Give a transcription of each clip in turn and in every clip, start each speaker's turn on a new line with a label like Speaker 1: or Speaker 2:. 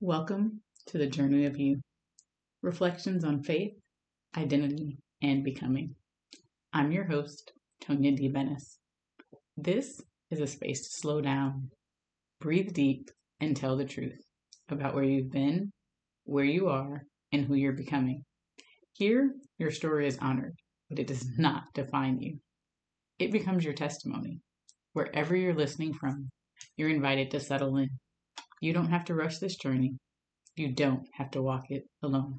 Speaker 1: Welcome to the Journey of You, reflections on faith, identity, and becoming. I'm your host, Tonya D. Bennis. This is a space to slow down, breathe deep, and tell the truth about where you've been, where you are, and who you're becoming. Here, your story is honored, but it does not define you. It becomes your testimony. Wherever you're listening from, you're invited to settle in. You don't have to rush this journey. You don't have to walk it alone.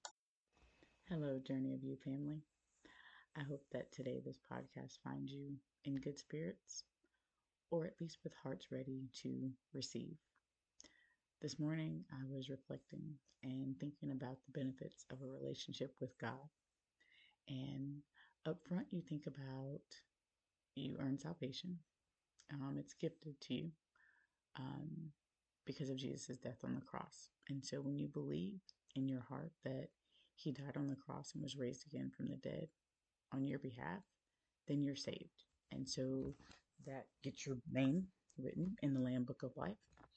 Speaker 1: Hello, Journey of You family. I hope that today this podcast finds you in good spirits, or at least with hearts ready to receive. This morning, I was reflecting and thinking about the benefits of a relationship with God. And up front, you think about you earn salvation. It's gifted to you um, because of Jesus' death on the cross. And so when you believe in your heart that he died on the cross and was raised again from the dead on your behalf, then you're saved. And so that gets your name written in the Lamb Book of Life,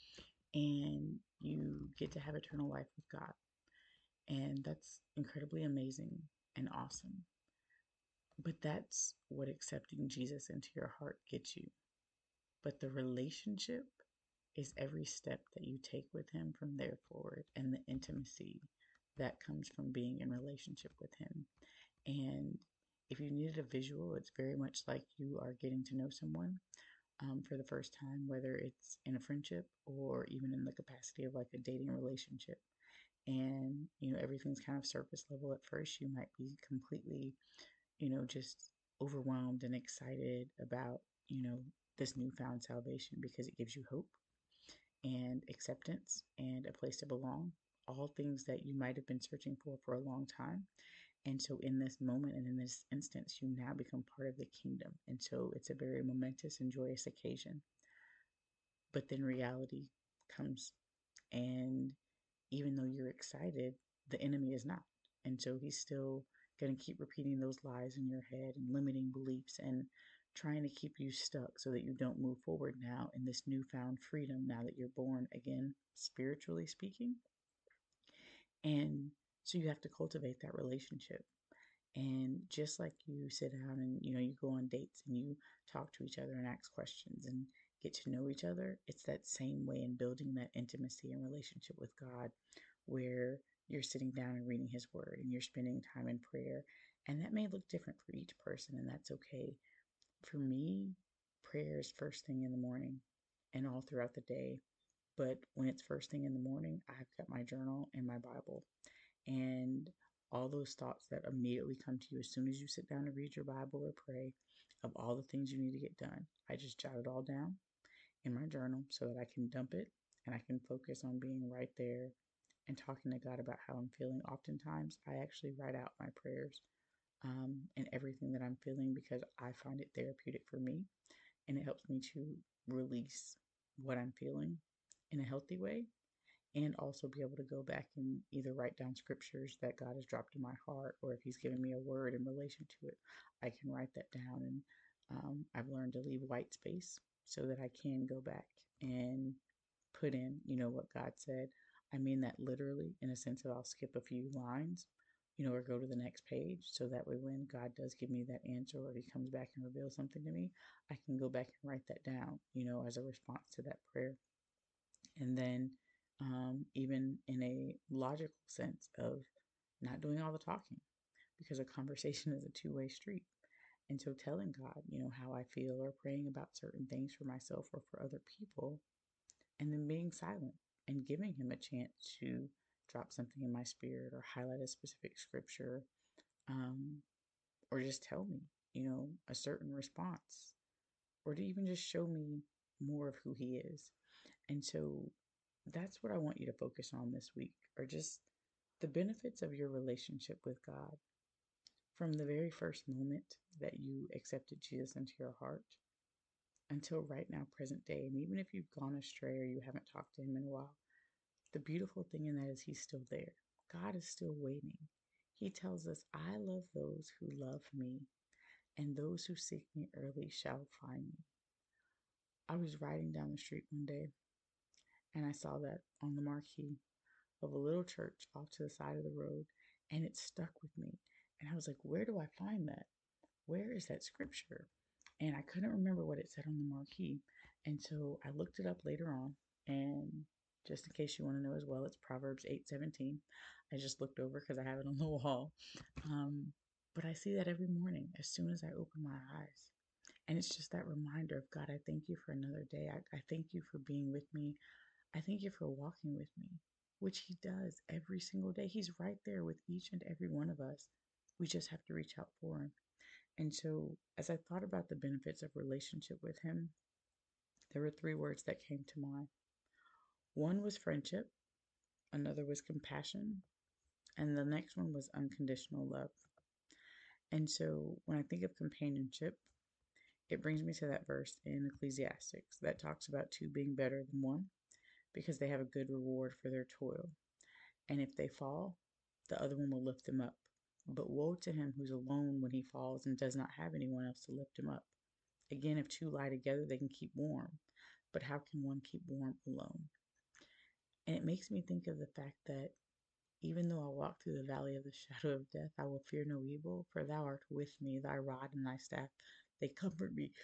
Speaker 1: and you get to have eternal life with God. And that's incredibly amazing and awesome. But that's what accepting Jesus into your heart gets you. But the relationship is every step that you take with him from there forward, and the intimacy that comes from being in relationship with him. And if you needed a visual, it's very much like you are getting to know someone for the first time, whether it's in a friendship or even in the capacity of like a dating relationship. And, everything's kind of surface level at first. You might be completely, just overwhelmed and excited about, this newfound salvation because it gives you hope and acceptance and a place to belong. All things that you might have been searching for a long time. And so, in this moment and in this instance, you now become part of the kingdom. And so, it's a very momentous and joyous occasion. But then reality comes. And even though you're excited, the enemy is not. And so, he's still going to keep repeating those lies in your head and limiting beliefs and trying to keep you stuck so that you don't move forward now in this newfound freedom now that you're born again, spiritually speaking. And so, you have to cultivate that relationship. And just like you sit down and you go on dates and you talk to each other and ask questions and get to know each other, it's that same way in building that intimacy and relationship with God, where you're sitting down and reading his word and you're spending time in prayer. And that may look different for each person, and that's okay. For me, prayer is first thing in the morning and all throughout the day. But when it's first thing in the morning, I've got my journal and my Bible. And all those thoughts that immediately come to you as soon as you sit down to read your Bible or pray, of all the things you need to get done, I just jot it all down in my journal so that I can dump it and I can focus on being right there and talking to God about how I'm feeling. Oftentimes, I actually write out my prayers and everything that I'm feeling because I find it therapeutic for me, and it helps me to release what I'm feeling in a healthy way, and also be able to go back and either write down scriptures that God has dropped in my heart, or if He's given me a word in relation to it, I can write that down. And I've learned to leave white space so that I can go back and put in, what God said. I mean that literally, in a sense of I'll skip a few lines, or go to the next page, so that way when God does give me that answer, or He comes back and reveals something to me, I can go back and write that down, as a response to that prayer. And then even in a logical sense of not doing all the talking, because a conversation is a two-way street. And so telling God, how I feel, or praying about certain things for myself or for other people, and then being silent and giving Him a chance to drop something in my spirit or highlight a specific scripture, um, or just tell me, a certain response, or to even just show me more of who He is. And so that's what I want you to focus on this week, are just the benefits of your relationship with God from the very first moment that you accepted Jesus into your heart until right now, present day. And even if you've gone astray or you haven't talked to Him in a while, the beautiful thing in that is He's still there. God is still waiting. He tells us, I love those who love me, and those who seek me early shall find me. I was riding down the street one day and I saw that on the marquee. of a little church off to the side of the road, and it stuck with me. And I was like, where do I find that? Where is that scripture? And I couldn't remember what it said on the marquee. And so I looked it up later on. And just in case you want to know as well, it's Proverbs 8:17. I just looked over because I have it on the wall. But I see that every morning as soon as I open my eyes. And it's just that reminder of God, I thank you for another day. I thank you for being with me. I thank you for walking with me, which He does every single day. He's right there with each and every one of us. We just have to reach out for Him. And so, as I thought about the benefits of relationship with Him, there were three words that came to mind. One was friendship, another was compassion, and the next one was unconditional love. And so, when I think of companionship, it brings me to that verse in Ecclesiastes that talks about two being better than one because they have a good reward for their toil. And if they fall, the other one will lift them up. But woe to him who's alone when he falls and does not have anyone else to lift him up. Again, if two lie together, they can keep warm. But how can one keep warm alone? And it makes me think of the fact that even though I walk through the valley of the shadow of death, I will fear no evil, for thou art with me, thy rod and thy staff, they comfort me.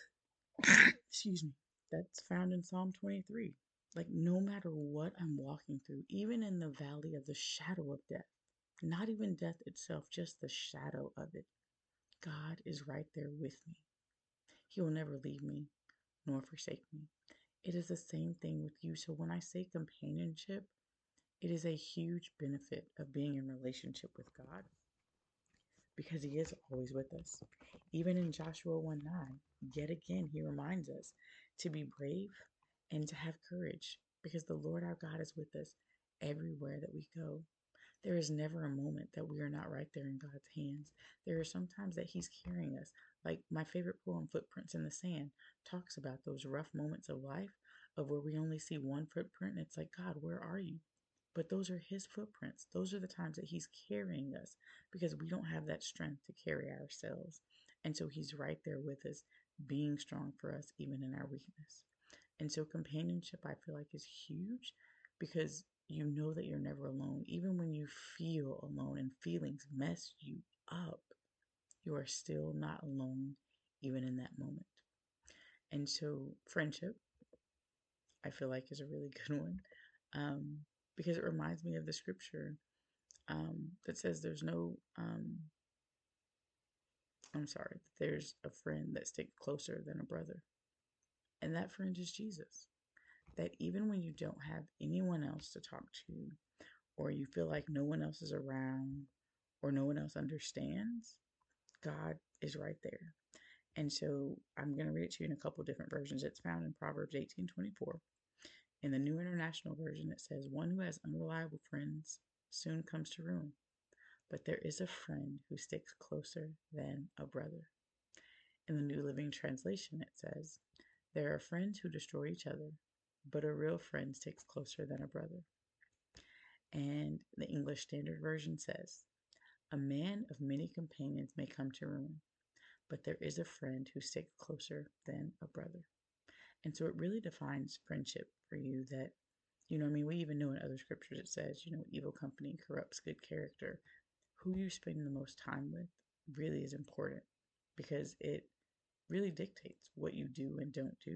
Speaker 1: Excuse me. That's found in Psalm 23. Like, no matter what I'm walking through, even in the valley of the shadow of death, not even death itself, just the shadow of it, God is right there with me. He will never leave me nor forsake me. It is the same thing with you. So when I say companionship, it is a huge benefit of being in relationship with God because He is always with us. Even in Joshua 1:9, yet again, He reminds us to be brave and to have courage because the Lord our God is with us everywhere that we go. There is never a moment that we are not right there in God's hands. There are sometimes that He's carrying us. Like my favorite poem, Footprints in the Sand, talks about those rough moments of life of where we only see one footprint. And it's like, God, where are you? But those are His footprints. Those are the times that He's carrying us because we don't have that strength to carry ourselves. And so He's right there with us, being strong for us, even in our weakness. And so companionship, I feel like, is huge because you know that you're never alone. Even when you feel alone and feelings mess you up, you are still not alone, even in that moment. And so friendship, I feel like, is a really good one because it reminds me of the scripture that says there's a friend that sticks closer than a brother. And that friend is Jesus. That even when you don't have anyone else to talk to, or you feel like no one else is around, or no one else understands, God is right there. And so I'm going to read it to you in a couple different versions. It's found in Proverbs 18:24. In the New International Version, it says, one who has unreliable friends soon comes to ruin, but there is a friend who sticks closer than a brother. In the New Living Translation, it says, there are friends who destroy each other, but a real friend sticks closer than a brother. And the English Standard Version says, a man of many companions may come to ruin, but there is a friend who sticks closer than a brother. And so it really defines friendship for you that, we even know in other scriptures it says, evil company corrupts good character. Who you spend the most time with really is important because it really dictates what you do and don't do.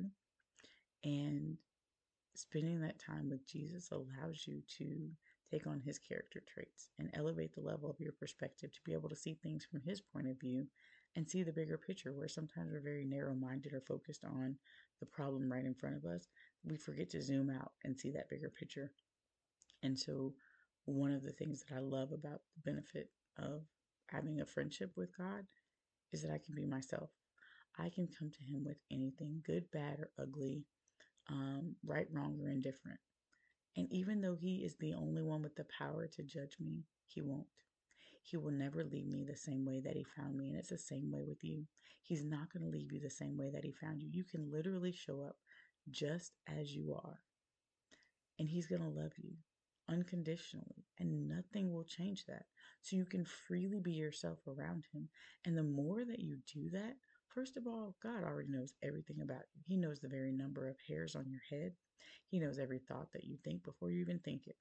Speaker 1: And spending that time with Jesus allows you to take on His character traits and elevate the level of your perspective to be able to see things from His point of view and see the bigger picture, where sometimes we're very narrow-minded or focused on the problem right in front of us. We forget to zoom out and see that bigger picture. And so one of the things that I love about the benefit of having a friendship with God is that I can be myself. I can come to Him with anything, good, bad, or ugly, right, wrong, or indifferent. And even though He is the only one with the power to judge me, He won't. He will never leave me the same way that He found me. And it's the same way with you. He's not going to leave you the same way that He found you. You can literally show up just as you are. And He's going to love you unconditionally. And nothing will change that. So you can freely be yourself around Him. And the more that you do that, first of all, God already knows everything about you. He knows the very number of hairs on your head. He knows every thought that you think before you even think it.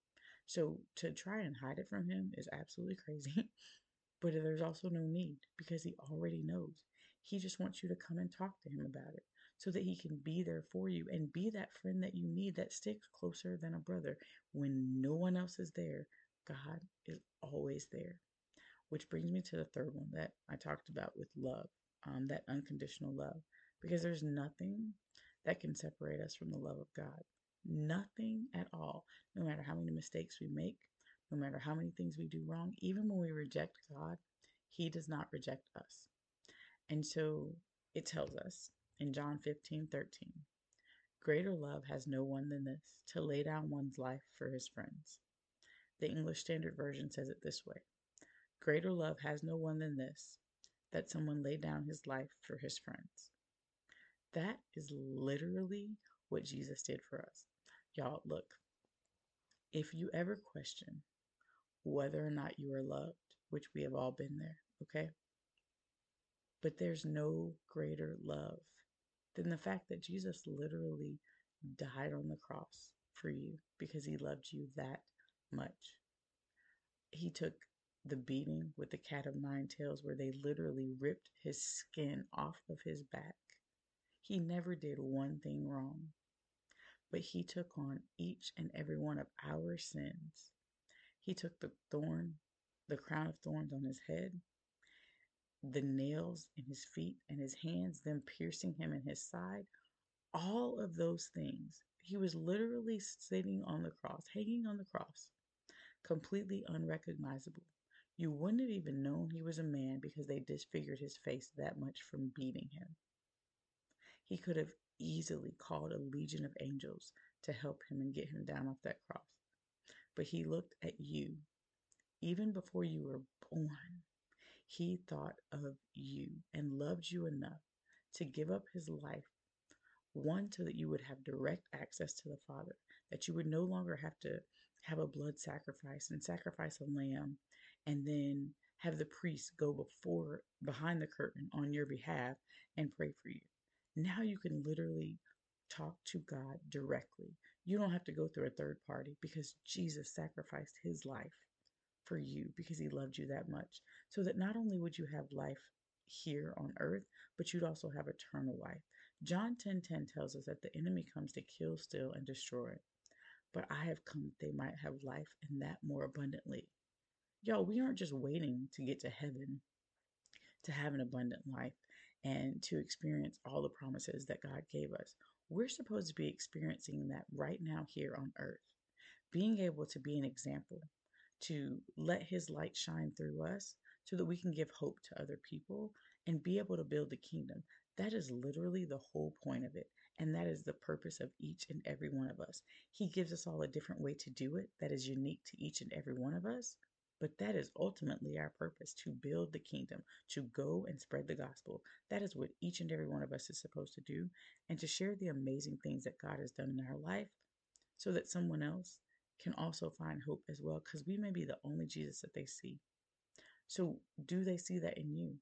Speaker 2: So to try and hide it from him is absolutely crazy. But there's also no need because he already knows. He just wants you to come and talk to him about it so that he can be there for you and be that friend that you need that sticks closer than a brother. When no one else is there, God is always there. Which brings me to the third one that I talked about with love, that unconditional love. Because there's nothing that can separate us from the love of God. Nothing at all. No matter how many mistakes we make, no matter how many things we do wrong, even when we reject God, He does not reject us. And so it tells us in John 15:13, greater love has no one than this, to lay down one's life for his friends. The English Standard Version says it this way: greater love has no one than this, that someone lay down his life for his friends. That is literally what Jesus did for us. Y'all, look, if you ever question whether or not you are loved, which we have all been there, okay? But there's no greater love than the fact that Jesus literally died on the cross for you because he loved you that much. He took the beating with the cat of nine tails, where they literally ripped his skin off of his back. He never did one thing wrong, but he took on each and every one of our sins. He took the crown of thorns on his head, the nails in his feet and his hands, them piercing him in his side, all of those things. He was literally sitting on the cross, hanging on the cross, completely unrecognizable. You wouldn't have even known he was a man because they disfigured his face that much from beating him. He could have easily called a legion of angels to help him and get him down off that cross. But he looked at you. Even before you were born, he thought of you and loved you enough to give up his life. One, so that you would have direct access to the Father, that you would no longer have to have a blood sacrifice and sacrifice a lamb and then have the priest go behind the curtain on your behalf and pray for you. Now you can literally talk to God directly. You don't have to go through a third party because Jesus sacrificed his life for you because he loved you that much. So that not only would you have life here on earth, but you'd also have eternal life. John 10:10 tells us that the enemy comes to kill, steal, and destroy. But I have come that they might have life and that more abundantly. Y'all, we aren't just waiting to get to heaven to have an abundant life and to experience all the promises that God gave us. We're supposed to be experiencing that right now here on earth, being able to be an example, to let his light shine through us so that we can give hope to other people and be able to build the kingdom. That is literally the whole point of it. And that is the purpose of each and every one of us. He gives us all a different way to do it that is unique to each and every one of us. But that is ultimately our purpose, to build the kingdom, to go and spread the gospel. That is what each and every one of us is supposed to do, and to share the amazing things that God has done in our life so that someone else can also find hope as well, because we may be the only Jesus that they see. So, do they see that in you?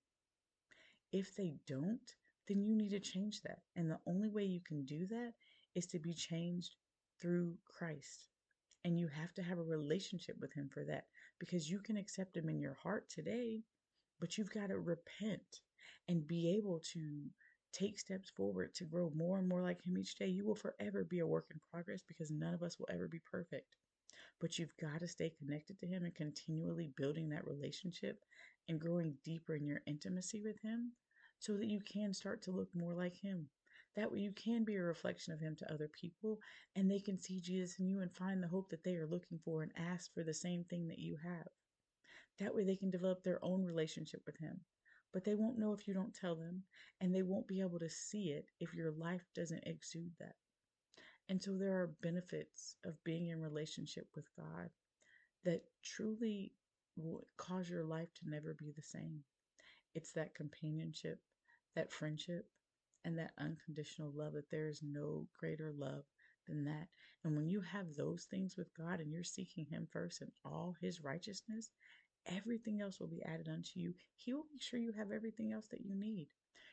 Speaker 2: If they don't, then you need to change that. And the only way you can do that is to be changed through Christ. And you have to have a relationship with Him for that, because you can accept Him in your heart today, but you've got to repent and be able to take steps forward to grow more and more like Him each day. You will forever be a work in progress because none of us will ever be perfect. But you've got to stay connected to Him and continually building that relationship and growing deeper in your intimacy with Him so that you can start to look more like Him. That way, you can be a reflection of Him to other people and they can see Jesus in you and find the hope that they are looking for and ask for the same thing that you have. That way, they can develop their own relationship with Him. But they won't know if you don't tell them, and they won't be able to see it if your life doesn't exude that. And so there are benefits of being in relationship with God that truly will cause your life to never be the same. It's that companionship, that friendship, and that unconditional love, that there is no greater love than that. And when you have those things with God and you're seeking Him first and all His righteousness, everything else will be added unto you. He will make sure you have everything else that you need.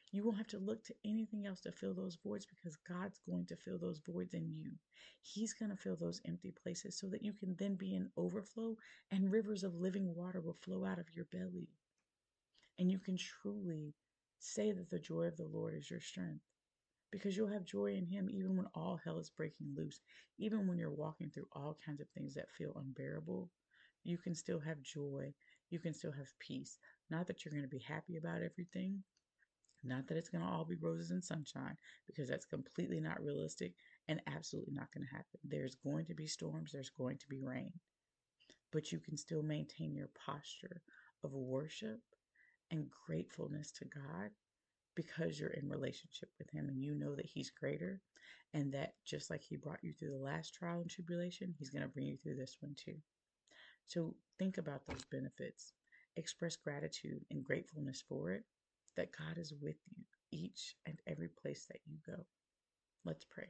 Speaker 2: You won't have to look to anything else to fill those voids because God's going to fill those voids in you. He's going to fill those empty places so that you can then be in overflow and rivers of living water will flow out of your belly. And you can truly say that the joy of the Lord is your strength because you'll have joy in Him even when all hell is breaking loose, even when you're walking through all kinds of things that feel unbearable. You can still have joy. You can still have peace. Not that you're going to be happy about everything, not that it's going to all be roses and sunshine, because that's completely not realistic and absolutely not going to happen. There's going to be storms, there's going to be rain, but you can still maintain your posture of worship and gratefulness to God because you're in relationship with Him and you know that He's greater and that just like He brought you through the last trial and tribulation, He's going to bring you through this one too. So think about those benefits. Express gratitude and gratefulness for it, that God is with you each and every place that you go. Let's pray.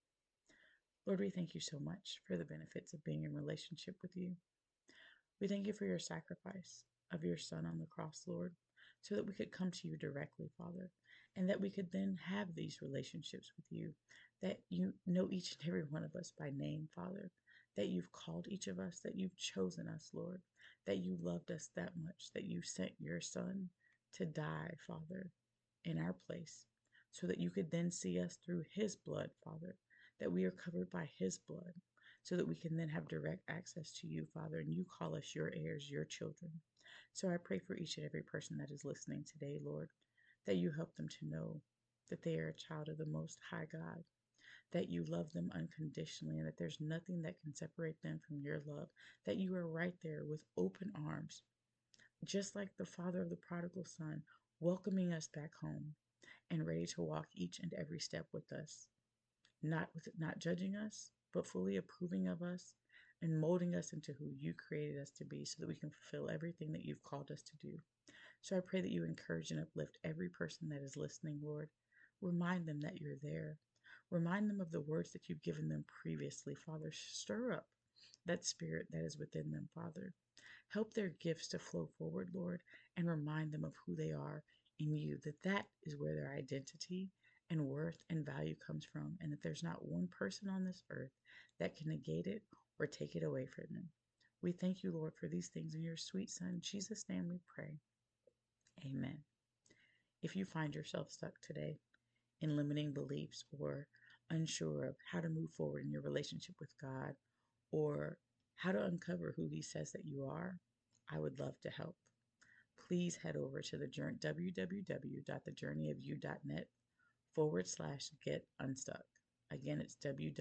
Speaker 2: Lord, we thank you so much for the benefits of being in relationship with you. We thank you for your sacrifice of your Son on the cross, Lord, so that we could come to you directly, Father, and that we could then have these relationships with you, that you know each and every one of us by name, Father, that you've called each of us, that you've chosen us, Lord, that you loved us that much, that you sent your Son to die, Father, in our place, so that you could then see us through His blood, Father, that we are covered by His blood, so that we can then have direct access to you, Father, and you call us your heirs, your children. So I pray for each and every person that is listening today, Lord, that you help them to know that they are a child of the Most High God, that you love them unconditionally, and that there's nothing that can separate them from your love, that you are right there with open arms, just like the father of the prodigal son, welcoming us back home and ready to walk each and every step with us, not judging us, but fully approving of us and molding us into who you created us to be so that we can fulfill everything that you've called us to do. So I pray that you encourage and uplift every person that is listening, Lord. Remind them that you're there. Remind them of the words that you've given them previously, Father. Stir up that spirit that is within them, Father. Help their gifts to flow forward, Lord, and remind them of who they are in you, that is where their identity and worth and value comes from, and that there's not one person on this earth that can negate it or take it away from them. We thank you, Lord, for these things in your sweet Son, Jesus' name we pray. Amen. If you find yourself stuck today in limiting beliefs or unsure of how to move forward in your relationship with God or how to uncover who He says that you are, I would love to help. Please head over to the www.thejourneyofyou.net/get unstuck. Again, it's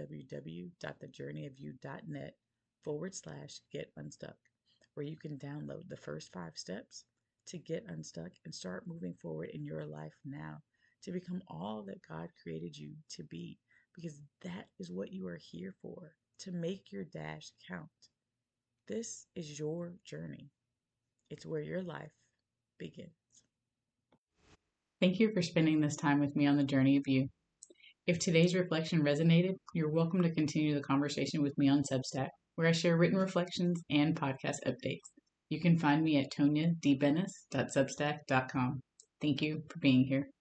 Speaker 2: www.thejourneyofyou.net/get unstuck, where you can download the first 5 steps to get unstuck and start moving forward in your life now to become all that God created you to be, because that is what you are here for, to make your dash count. This is your journey. It's where your life begins.
Speaker 1: Thank you for spending this time with me on the journey of you. If today's reflection resonated, you're welcome to continue the conversation with me on Substack, where I share written reflections and podcast updates. You can find me at toniadbenes.substack.com. Thank you for being here.